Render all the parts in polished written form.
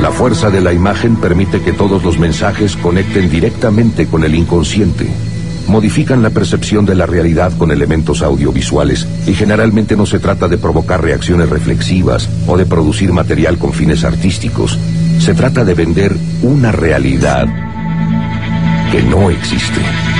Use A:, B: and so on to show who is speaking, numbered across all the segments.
A: La fuerza de la imagen permite que todos los mensajes conecten directamente con el inconsciente. Modifican la percepción de la realidad con elementos audiovisuales y generalmente no se trata de provocar reacciones reflexivas o de producir material con fines artísticos. Se trata de vender una realidad que no existe.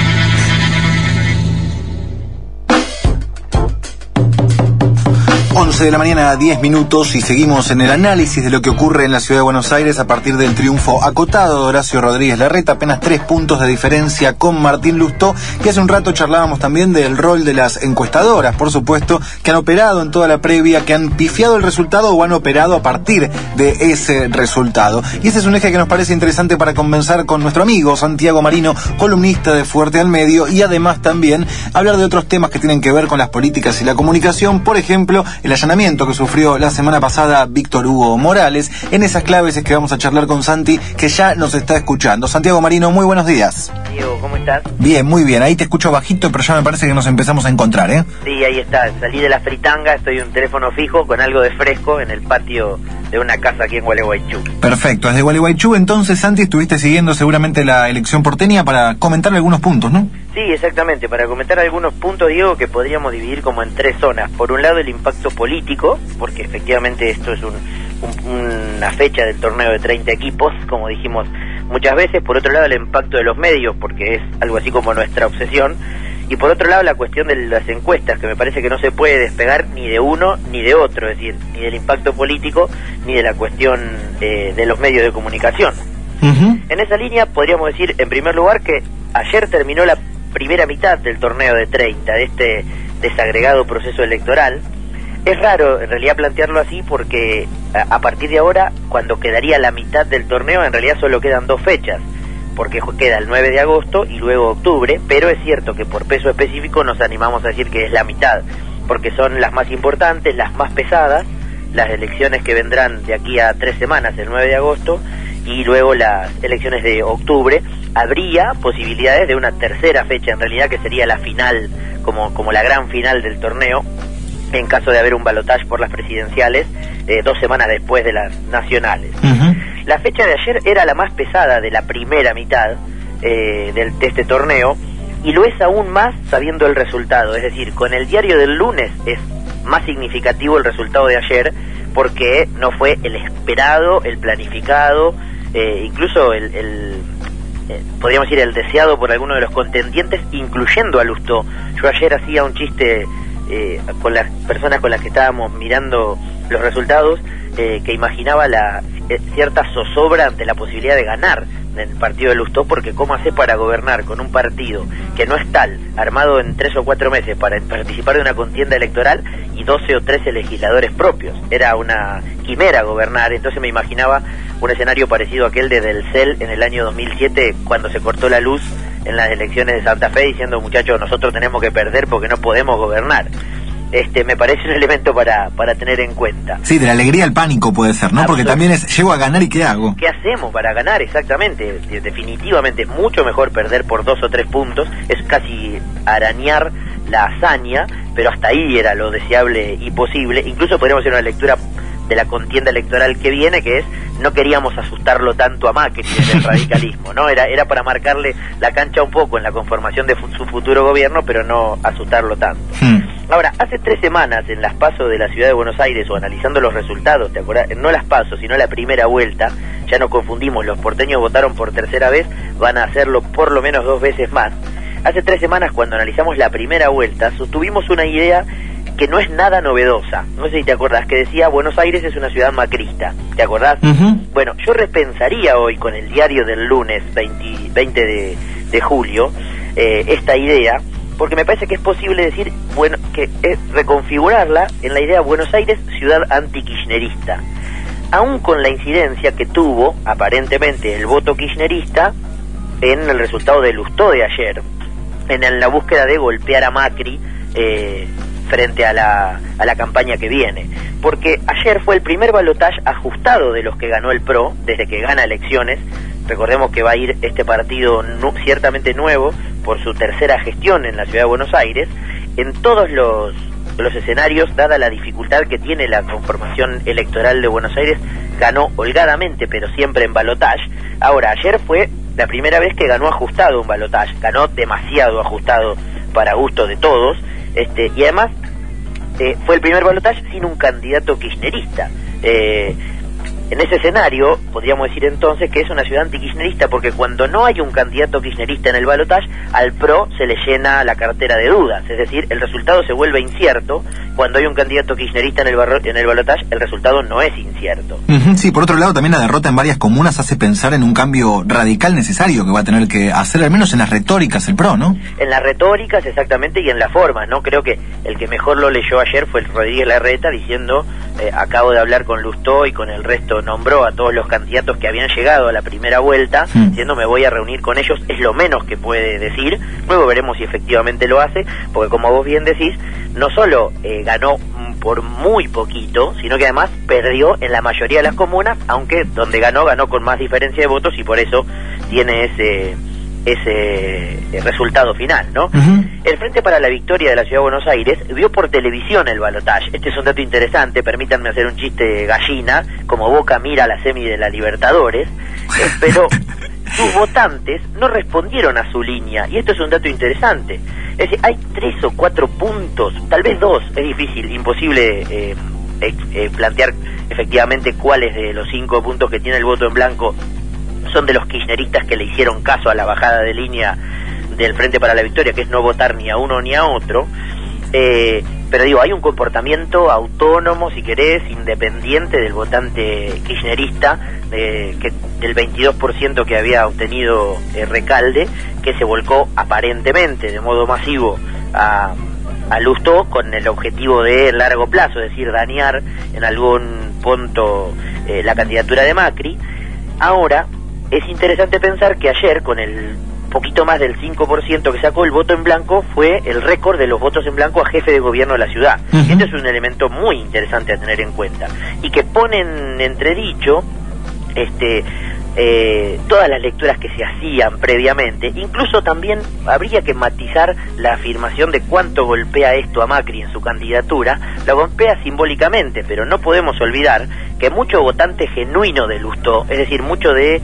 B: 11 de la mañana, 10 minutos, y seguimos en el análisis de lo que ocurre en la ciudad de Buenos Aires a partir del triunfo acotado de Horacio Rodríguez Larreta, apenas 3 puntos de diferencia con Martín Lustó, y hace un rato charlábamos también del rol de las encuestadoras, por supuesto, que han operado en toda la previa, que han pifiado el resultado o han operado a partir de ese resultado. Y ese es un eje que nos parece interesante para conversar con nuestro amigo Santiago Marino, columnista de Fuerte al Medio, y además también hablar de otros temas que tienen que ver con las políticas y la comunicación, por ejemplo, el allanamiento que sufrió la semana pasada Víctor Hugo Morales. En esas claves es que vamos a charlar con Santi, que ya nos está escuchando. Santiago Marino, muy buenos días.
C: Diego, ¿cómo estás?
B: Bien, muy bien. Ahí te escucho bajito, pero ya me parece que nos empezamos a encontrar, ¿eh?
C: Sí, ahí está. Salí de la fritanga, estoy en un teléfono fijo con algo de fresco en el patio de una casa aquí en Gualeguaychú.
B: Perfecto. Desde Gualeguaychú, entonces, Santi, estuviste siguiendo seguramente la elección porteña para comentar algunos puntos, ¿no?
C: Sí, exactamente. Para comentar algunos puntos, Diego, que podríamos dividir como en 3 zonas. Por un lado, el impacto político, porque efectivamente esto es una fecha del torneo de 30 equipos, como dijimos muchas veces. Por otro lado, el impacto de los medios, porque es algo así como nuestra obsesión. Y por otro lado, la cuestión de las encuestas, que me parece que no se puede despegar ni de uno ni de otro, es decir, ni del impacto político ni de la cuestión de los medios de comunicación. En esa línea podríamos decir, en primer lugar, que ayer terminó la primera mitad del torneo de 30, de este desagregado proceso electoral. Es raro en realidad plantearlo así, porque a partir de ahora, cuando quedaría la mitad del torneo, en realidad solo quedan 2 fechas, porque queda el 9 de agosto y luego octubre, pero es cierto que por peso específico nos animamos a decir que es la mitad, porque son las más importantes, las más pesadas, las elecciones que vendrán de aquí a 3 semanas, el 9 de agosto, y luego las elecciones de octubre. Habría posibilidades de una tercera fecha, en realidad, que sería la final, como la gran final del torneo, en caso de haber un balotaje por las presidenciales 2 semanas después de las nacionales. La fecha de ayer era la más pesada de la primera mitad de este torneo, y lo es aún más sabiendo el resultado. Es decir, con el diario del lunes es más significativo el resultado de ayer, porque no fue el esperado, el planificado, incluso podríamos decir el deseado por algunos de los contendientes, incluyendo a Lustó. Yo ayer hacía un chiste con las personas con las que estábamos mirando los resultados, que imaginaba cierta zozobra ante la posibilidad de ganar en el partido de Lustó, porque ¿cómo hace para gobernar con un partido que no es tal, armado en 3 o 4 meses para participar de una contienda electoral y 12 o 13 legisladores propios? Era una quimera gobernar. Entonces me imaginaba un escenario parecido a aquel de Del Cel en el año 2007, cuando se cortó la luz en las elecciones de Santa Fe, diciendo: muchachos, nosotros tenemos que perder porque no podemos gobernar. Me parece un elemento para tener en cuenta.
B: Sí, de la alegría al pánico puede ser, ¿no? Porque también es, llego a ganar y ¿qué hago?
C: ¿Qué hacemos para ganar? Exactamente. Definitivamente es mucho mejor perder por 2 o 3 puntos, es casi arañar la hazaña, pero hasta ahí era lo deseable y posible. Incluso podríamos hacer una lectura de la contienda electoral que viene, que es: no queríamos asustarlo tanto a Macri desde el radicalismo, ¿no? Era para marcarle la cancha un poco en la conformación de su futuro gobierno, pero no asustarlo tanto. Ahora, hace 3 semanas en las PASO de la ciudad de Buenos Aires, o analizando los resultados, ¿te acordás? No las PASO, sino la primera vuelta, ya no confundimos, los porteños votaron por tercera vez, van a hacerlo por lo menos 2 veces más. Hace 3 semanas, cuando analizamos la primera vuelta, sostuvimos una idea que no es nada novedosa. No sé si te acordás, que decía: Buenos Aires es una ciudad macrista. ¿Te acordás? Bueno, yo repensaría hoy, con el diario del lunes 20 de julio, esta idea, porque me parece que es posible decir, bueno, que es reconfigurarla en la idea Buenos Aires, ciudad anti-kirchnerista, aún con la incidencia que tuvo, aparentemente, el voto kirchnerista en el resultado de Lustó de ayer, en la búsqueda de golpear a Macri frente a la campaña que viene. Porque ayer fue el primer balotaje ajustado de los que ganó el PRO, desde que gana elecciones. Recordemos que va a ir este partido ciertamente nuevo por su tercera gestión en la ciudad de Buenos Aires. En todos los escenarios, dada la dificultad que tiene la conformación electoral de Buenos Aires, ganó holgadamente, pero siempre en balotaje. Ahora, ayer fue la primera vez que ganó ajustado un balotaje, ganó demasiado ajustado para gusto de todos, y además fue el primer balotaje sin un candidato kirchnerista. En ese escenario, podríamos decir entonces que es una ciudad antikirchnerista, porque cuando no hay un candidato kirchnerista en el balotaje, al PRO se le llena la cartera de dudas, es decir, el resultado se vuelve incierto. Cuando hay un candidato kirchnerista en el balotaje, el resultado no es incierto.
B: Sí, por otro lado, también la derrota en varias comunas hace pensar en un cambio radical necesario que va a tener que hacer, al menos en las retóricas, el PRO, ¿no?
C: En las retóricas, exactamente, y en las formas, ¿no? Creo que el que mejor lo leyó ayer fue el Rodríguez Larreta, diciendo, acabo de hablar con Lustó y con el resto, nombró a todos los candidatos que habían llegado a la primera vuelta, diciendo me voy a reunir con ellos, es lo menos que puede decir. Luego veremos si efectivamente lo hace, porque como vos bien decís, no solo ganó por muy poquito, sino que además perdió en la mayoría de las comunas, aunque donde ganó con más diferencia de votos, y por eso tiene ese resultado final, ¿no? El Frente para la Victoria de la Ciudad de Buenos Aires vio por televisión el balotaje. Este es un dato interesante, permítanme hacer un chiste gallina, como Boca mira la semi de la Libertadores, pero sus votantes no respondieron a su línea, y esto es un dato interesante. Es decir, hay 3 o 4 puntos, tal vez 2, es difícil, imposible plantear efectivamente cuáles de los 5 puntos que tiene el voto en blanco son de los kirchneristas que le hicieron caso a la bajada de línea del Frente para la Victoria, que es no votar ni a uno ni a otro, pero digo, hay un comportamiento autónomo, si querés, independiente del votante kirchnerista, del 22% que había obtenido Recalde, que se volcó aparentemente de modo masivo a Lustó con el objetivo de largo plazo, es decir, dañar en algún punto la candidatura de Macri. Ahora, es interesante pensar que ayer, con el poquito más del 5% que sacó, el voto en blanco fue el récord de los votos en blanco a jefe de gobierno de la ciudad. Este es un elemento muy interesante a tener en cuenta, y que pone en entredicho todas las lecturas que se hacían previamente. Incluso también habría que matizar la afirmación de cuánto golpea esto a Macri en su candidatura. La golpea simbólicamente, pero no podemos olvidar que mucho votante genuino de Lustó, es decir, mucho de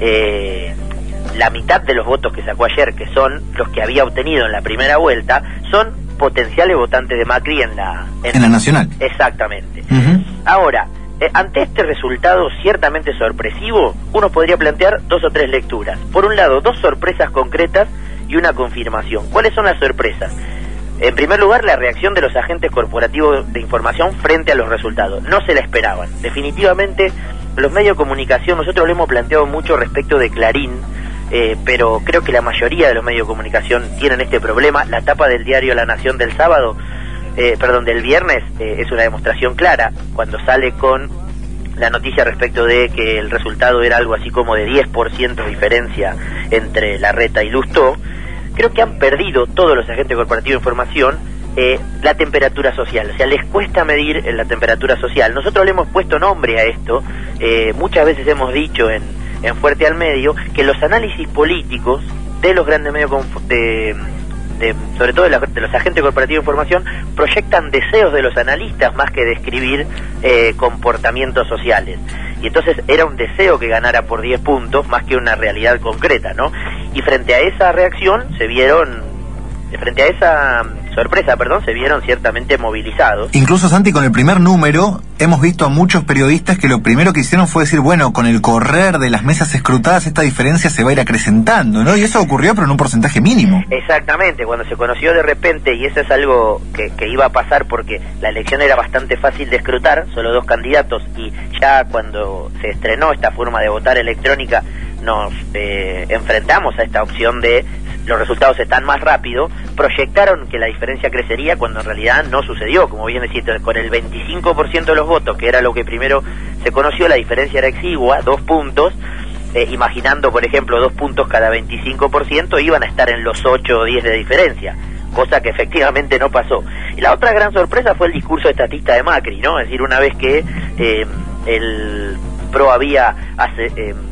C: la mitad de los votos que sacó ayer, que son los que había obtenido en la primera vuelta, son potenciales votantes de Macri en la
B: nacional.
C: Exactamente. Ahora, ante este resultado ciertamente sorpresivo, uno podría plantear 2 o 3 lecturas. Por un lado, 2 sorpresas concretas y una confirmación. ¿Cuáles son las sorpresas? En primer lugar, la reacción de los agentes corporativos de información frente a los resultados. No se la esperaban. Definitivamente, los medios de comunicación, nosotros lo hemos planteado mucho respecto de Clarín, pero creo que la mayoría de los medios de comunicación tienen este problema. La tapa del diario La Nación del sábado, del viernes, es una demostración clara, cuando sale con la noticia respecto de que el resultado era algo así como de 10% de diferencia entre Larreta y Lustó. Creo que han perdido todos los agentes corporativos de información la temperatura social, o sea, les cuesta medir la temperatura social. Nosotros le hemos puesto nombre a esto, muchas veces hemos dicho en Fuerte al Medio que los análisis políticos de los grandes medios sobre todo de los agentes corporativos de información, proyectan deseos de los analistas más que describir comportamientos sociales. Y entonces era un deseo que ganara por 10 puntos más que una realidad concreta, ¿no? Y frente a esa reacción frente a esa sorpresa, se vieron ciertamente movilizados.
B: Incluso, Santi, con el primer número hemos visto a muchos periodistas que lo primero que hicieron fue decir, bueno, con el correr de las mesas escrutadas esta diferencia se va a ir acrecentando, ¿no? Y eso ocurrió, pero en un porcentaje mínimo.
C: Exactamente, cuando se conoció de repente, y eso es algo que iba a pasar porque la elección era bastante fácil de escrutar, solo 2 candidatos, y ya cuando se estrenó esta forma de votar electrónica, nos enfrentamos a esta opción de los resultados están más rápido, proyectaron que la diferencia crecería cuando en realidad no sucedió. Como bien decís, con el 25% de los votos, que era lo que primero se conoció, la diferencia era exigua, 2 puntos, imaginando, por ejemplo, 2 puntos cada 25%, iban a estar en los 8 o 10 de diferencia, cosa que efectivamente no pasó. Y la otra gran sorpresa fue el discurso estatista de Macri, ¿no? Es decir, una vez que el PRO había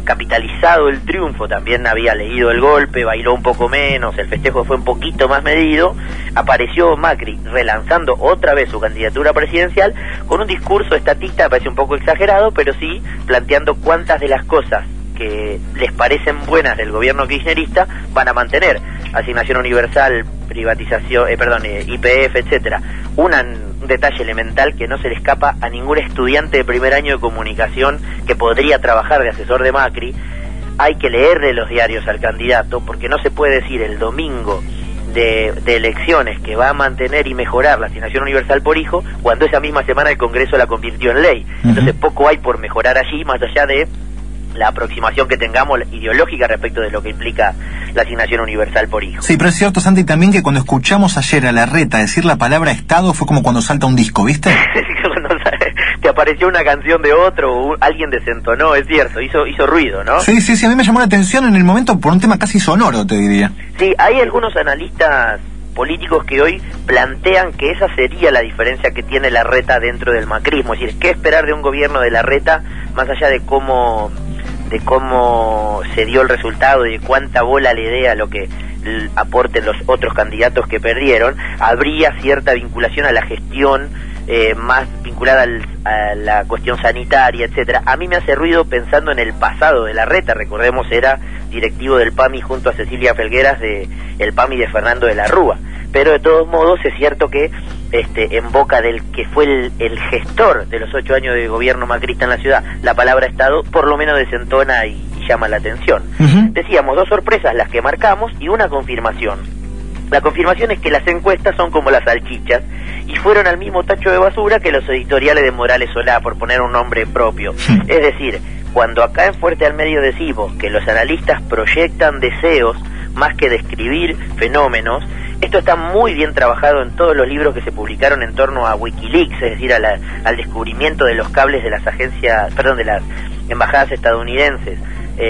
C: capitalizado el triunfo, también había leído el golpe, bailó un poco menos, el festejo fue un poquito más medido, apareció Macri relanzando otra vez su candidatura presidencial con un discurso estatista, me parece un poco exagerado, pero sí planteando cuántas de las cosas que les parecen buenas del gobierno kirchnerista van a mantener: asignación universal, privatización, YPF, etcétera. Un detalle elemental que no se le escapa a ningún estudiante de primer año de comunicación que podría trabajar de asesor de Macri: hay que leerle los diarios al candidato, porque no se puede decir el domingo de elecciones que va a mantener y mejorar la asignación universal por hijo, cuando esa misma semana el Congreso la convirtió en ley. Entonces poco hay por mejorar allí, más allá de la aproximación que tengamos ideológica respecto de lo que implica la asignación universal por hijo.
B: Sí, pero es cierto, Santi, también que cuando escuchamos ayer a Larreta decir la palabra Estado fue como cuando salta un disco, ¿viste?
C: Cuando te apareció una canción de otro, o alguien desentonó, es cierto, hizo ruido, ¿no?
B: Sí, a mí me llamó la atención en el momento por un tema casi sonoro, te diría.
C: Sí, hay algunos analistas políticos que hoy plantean que esa sería la diferencia que tiene Larreta dentro del macrismo, es decir, ¿qué esperar de un gobierno de Larreta más allá de cómo se dio el resultado y de cuánta bola le dé a lo que aporten los otros candidatos que perdieron? Habría cierta vinculación a la gestión, más vinculada a la cuestión sanitaria, etcétera. A mí me hace ruido pensando en el pasado de Larreta. Recordemos, era directivo del PAMI junto a Cecilia Felgueras el PAMI de Fernando de la Rúa. Pero de todos modos es cierto que en boca del que fue el gestor de los 8 años de gobierno macrista en la ciudad, la palabra Estado por lo menos desentona y llama la atención. Decíamos, 2 sorpresas las que marcamos y una confirmación. La confirmación es que las encuestas son como las salchichas y fueron al mismo tacho de basura que los editoriales de Morales Solá, por poner un nombre propio. Es decir, cuando acá en Fuerte al Medio decimos que los analistas proyectan deseos más que describir fenómenos, esto está muy bien trabajado en todos los libros que se publicaron en torno a Wikileaks, es decir, al descubrimiento de los cables de las de las embajadas estadounidenses,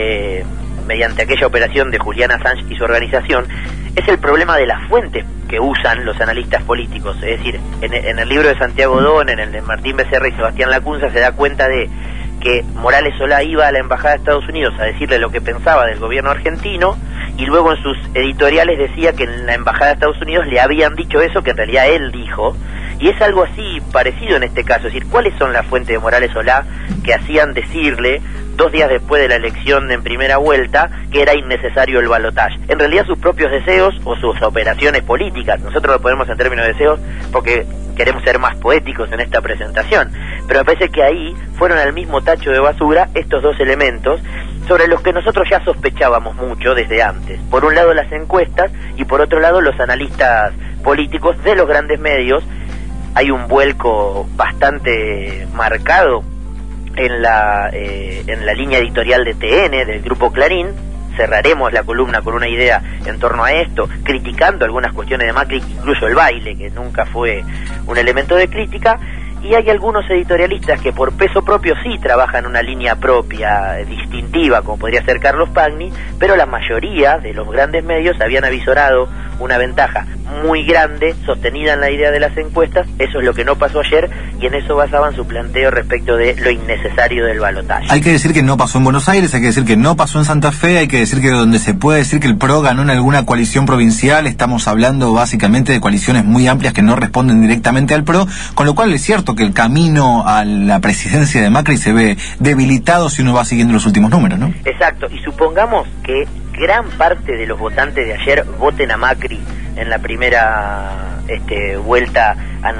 C: mediante aquella operación de Julian Assange y su organización. Es el problema de las fuentes que usan los analistas políticos, es decir, en el libro de Santiago Don, en el de Martín Becerra y Sebastián Lacunza, se da cuenta de que Morales Solá iba a la embajada de Estados Unidos a decirle lo que pensaba del gobierno argentino, y luego en sus editoriales decía que en la embajada de Estados Unidos le habían dicho eso que en realidad él dijo, y es algo así parecido en este caso. Es decir, ¿cuáles son las fuentes de Morales Solá que hacían decirle 2 días después de la elección en primera vuelta que era innecesario el balotaje? En realidad sus propios deseos o sus operaciones políticas. Nosotros lo ponemos en términos de deseos porque queremos ser más poéticos en esta presentación, pero me parece que ahí fueron al mismo tacho de basura estos 2 elementos sobre los que nosotros ya sospechábamos mucho desde antes. Por un lado las encuestas y por otro lado los analistas políticos de los grandes medios. Hay un vuelco bastante marcado en la línea editorial de TN, del Grupo Clarín. Cerraremos la columna con una idea en torno a esto, criticando algunas cuestiones de Macri, incluso el baile, que nunca fue un elemento de crítica. Y hay algunos editorialistas que por peso propio sí trabajan una línea propia, distintiva, como podría ser Carlos Pagni, pero la mayoría de los grandes medios habían avisorado una ventaja muy grande, sostenida en la idea de las encuestas. Eso es lo que no pasó ayer, y en eso basaban su planteo respecto de lo innecesario del balotaje.
B: Hay que decir que no pasó en Buenos Aires, hay que decir que no pasó en Santa Fe, hay que decir que donde se puede decir que el PRO ganó en alguna coalición provincial, estamos hablando básicamente de coaliciones muy amplias que no responden directamente al PRO, con lo cual es cierto que el camino a la presidencia de Macri se ve debilitado si uno va siguiendo los últimos números, ¿no?
C: Exacto, y supongamos que gran parte de los votantes de ayer voten a Macri en la primera vuelta a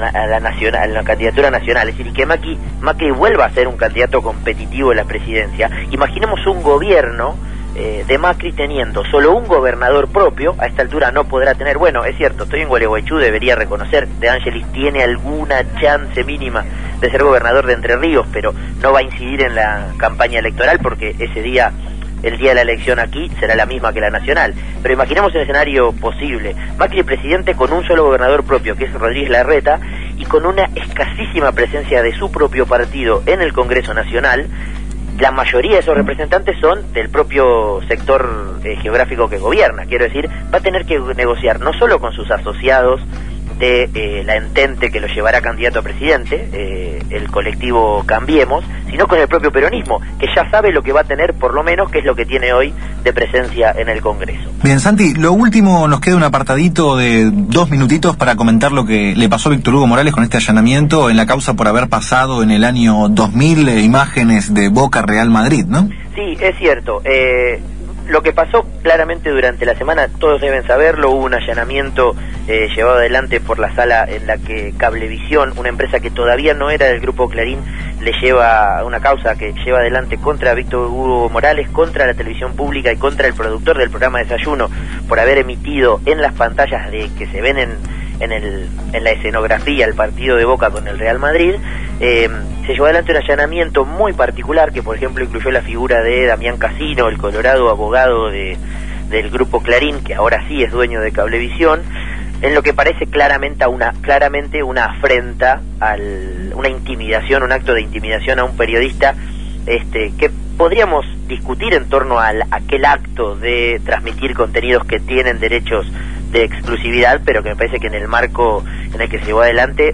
C: la candidatura nacional, es decir, que Macri vuelva a ser un candidato competitivo en la presidencia. Imaginemos un gobierno de Macri teniendo solo un gobernador propio. A esta altura no podrá tener, bueno, es cierto, estoy en Gualeguaychú, debería reconocer, De Angelis tiene alguna chance mínima de ser gobernador de Entre Ríos, pero no va a incidir en la campaña electoral porque ese día, el día de la elección aquí, será la misma que la nacional. Pero imaginemos un escenario posible: Macri presidente con un solo gobernador propio, que es Rodríguez Larreta, y con una escasísima presencia de su propio partido en el Congreso Nacional. La mayoría de esos representantes son del propio sector geográfico que gobierna. Quiero decir, va a tener que negociar no solo con sus asociados de la entente que lo llevará candidato a presidente, el colectivo Cambiemos, sino con el propio peronismo, que ya sabe lo que va a tener, por lo menos, que es lo que tiene hoy de presencia en el Congreso.
B: Bien, Santi, lo último, nos queda un apartadito de 2 minutitos para comentar lo que le pasó a Víctor Hugo Morales con este allanamiento en la causa por haber pasado en el año 2000 imágenes de Boca Real Madrid, ¿no?
C: Sí, es cierto. Lo que pasó claramente durante la semana, todos deben saberlo, hubo un allanamiento llevado adelante por la sala en la que Cablevisión, una empresa que todavía no era del Grupo Clarín, le lleva una causa que lleva adelante contra Víctor Hugo Morales, contra la televisión pública y contra el productor del programa Desayuno, por haber emitido en las pantallas que se ven en la escenografía el partido de Boca con el Real Madrid. Se llevó adelante un allanamiento muy particular que, por ejemplo, incluyó la figura de Damián Casino, el colorado abogado del Grupo Clarín, que ahora sí es dueño de Cablevisión, en lo que parece claramente una afrenta, una intimidación, un acto de intimidación a un periodista, que podríamos discutir en torno a aquel acto de transmitir contenidos que tienen derechos de exclusividad, pero que me parece que en el marco en el que se llevó adelante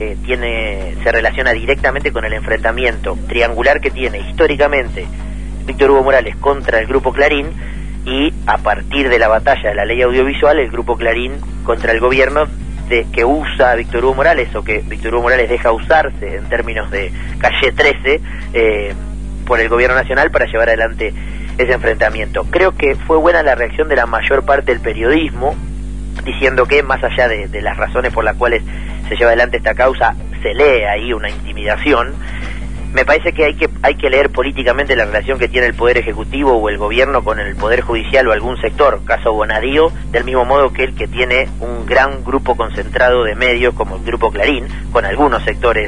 C: se relaciona directamente con el enfrentamiento triangular que tiene históricamente Víctor Hugo Morales contra el Grupo Clarín, y a partir de la batalla de la ley audiovisual, el Grupo Clarín contra el gobierno que usa a Víctor Hugo Morales, o que Víctor Hugo Morales deja usarse en términos de calle 13 por el gobierno nacional para llevar adelante ese enfrentamiento. Creo que fue buena la reacción de la mayor parte del periodismo, diciendo que más allá de las razones por las cuales se lleva adelante esta causa, se lee ahí una intimidación. Me parece que hay que leer políticamente la relación que tiene el Poder Ejecutivo o el Gobierno con el Poder Judicial o algún sector, caso Bonadío, del mismo modo que el que tiene un gran grupo concentrado de medios como el Grupo Clarín, con algunos sectores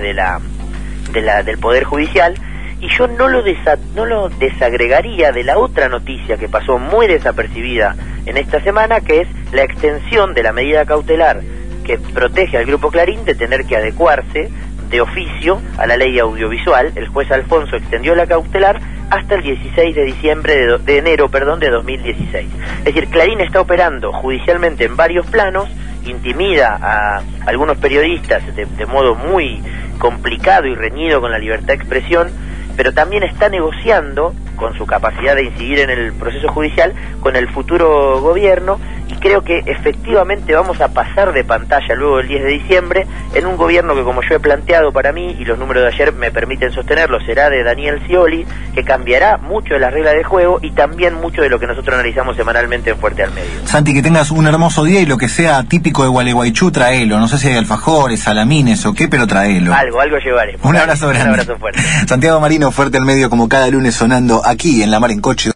C: del Poder Judicial. Y yo no lo desagregaría de la otra noticia que pasó muy desapercibida en esta semana, que es la extensión de la medida cautelar que protege al Grupo Clarín de tener que adecuarse de oficio a la ley audiovisual. El juez Alfonso extendió la cautelar hasta el 16 de enero de 2016. Es decir, Clarín está operando judicialmente en varios planos, intimida a algunos periodistas de modo muy complicado y reñido con la libertad de expresión, pero también está negociando con su capacidad de incidir en el proceso judicial con el futuro gobierno, y creo que efectivamente vamos a pasar de pantalla luego del 10 de diciembre en un gobierno que, como yo he planteado para mí, y los números de ayer me permiten sostenerlo, será de Daniel Scioli, que cambiará mucho de las reglas de juego y también mucho de lo que nosotros analizamos semanalmente en Fuerte al Medio.
B: Santi, que tengas un hermoso día, y lo que sea típico de Gualeguaychú, traelo. No sé si hay alfajores, salamines o qué, pero traelo.
C: Algo llevaré.
B: Un abrazo grande.
C: Un abrazo fuerte.
B: Santiago Marino, Fuerte al Medio, como cada lunes, sonando aquí en La Mar en Coche.